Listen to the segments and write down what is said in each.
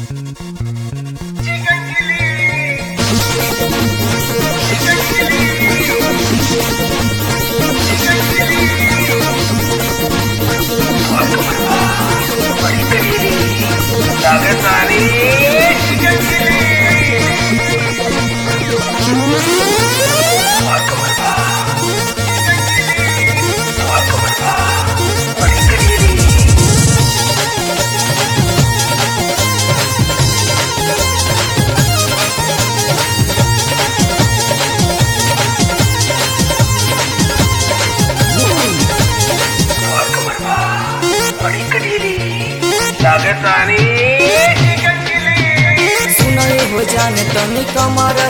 सुनए हो जाने तनी कमर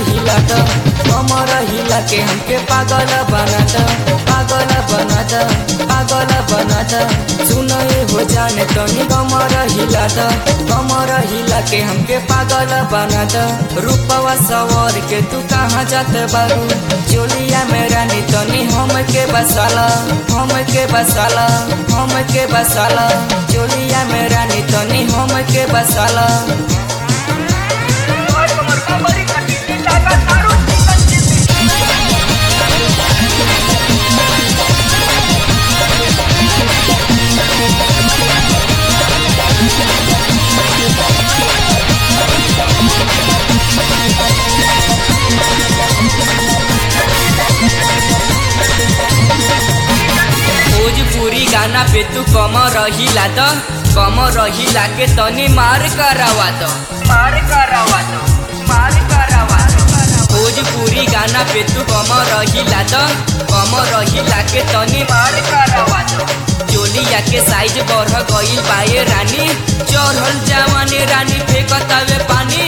हिला के हमके पागल बनात सुनए हो जाने तनी कमर हिला के हमके पागल बनात रूपवा सवर के तू कहाँ जात बारू जोलिया मेरा नी तनी हमके बसाला जोलिया मेरा नी तनी हमके बसाला भोजपुरी गाना पे तू कमर रहिला के तनी मार करावा भोजपुरी गाना पे तू कमर रहिला के तनी मार करावा जोलिया के साइज बढ़ गइल बाए रानी चढ़ल जवानी रानी फेंकतावे पानी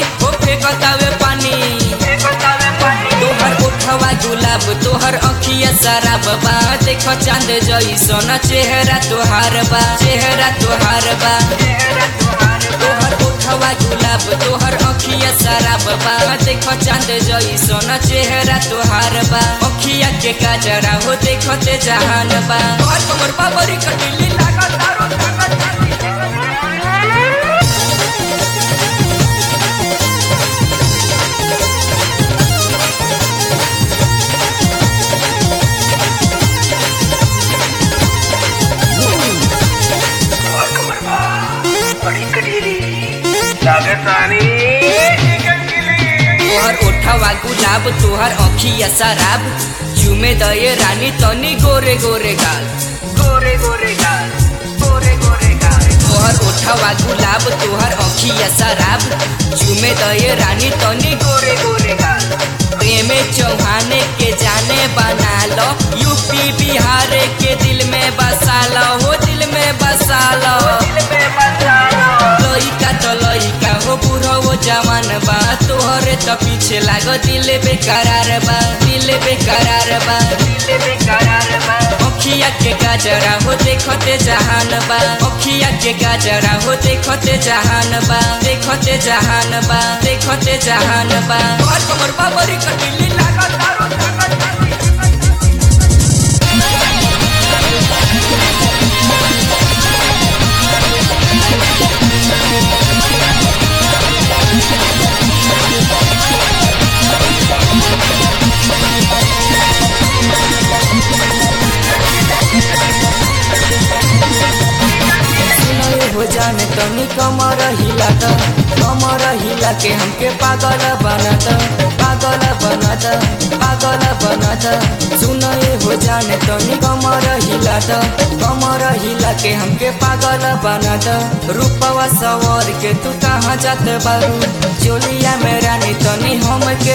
तोहर ओठवा गुलाब तोहर अखिया शराब बा देख चांद जइसन चेहरा तोहार बा तोहर ओठवा गुलाब तोहर अखिया शराब बा देख चांद जइसन चेहरा तोहार बा अखिया के काजरा हो देखते जहान बा तोहर कमर बा बड़ी कटिली लागत तोहर ओठवा गुलाब तोहर अखिया शराब चुमे दये रानी तनी गोरे गाल तोहर ओठवा गुलाब तोहर अखिया शराब चुमे दये रानी तनी गोरे गाल प्रेमे चौहाने के जाने बना लो यूपी बिहार के दिल में बसा लो लइका हो बुढ़ो वो जवान बा तोहरे तो पीछे लागो दिल बेकरार बा अखिया के गाजरा हो देखते जहान बा तोहर कमर बा बड़ी कटिली लागत हो जाने तनी कमर हिला के हमके पागल बनात सुनए हो जाने तनी कमर हिला के हमके पागल बनात रूपवा सवर के तू कहाँ जात बारू जोलिया मेरा नी तनी हमके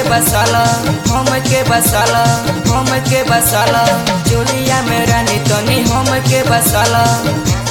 बसाला जोलिया मेरा नी तनी हमके बसाला